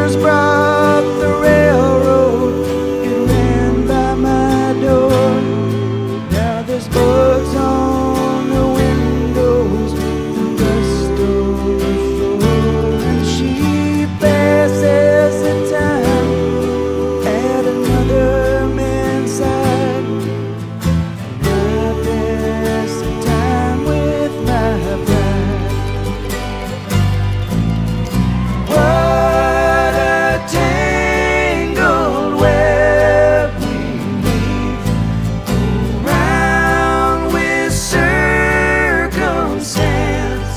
neighbors brought the railroad. It ran by my door. Now there's bugs on the windows and dust on the floor. And she passes the time at another man's side. I pass the time with my bride. What a tangled web we weave around with circumstance.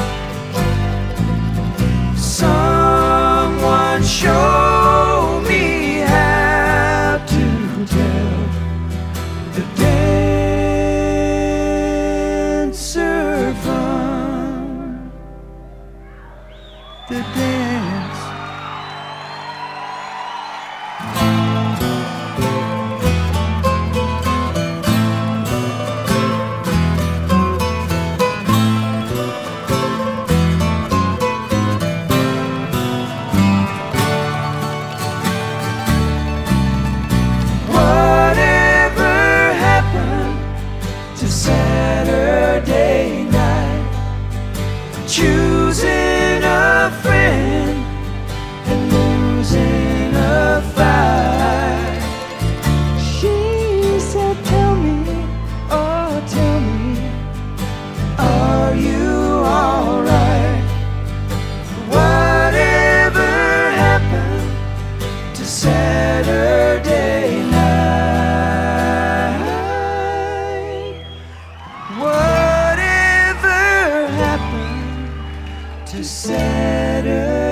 Someone show me how to tell the dancer from the dance. Whatever happened to Saturday night? Choosing a friend and losing a fight. She said, tell me, oh tell me, are you alright? Whatever happened to Saturday night? Whatever happened to Saturday?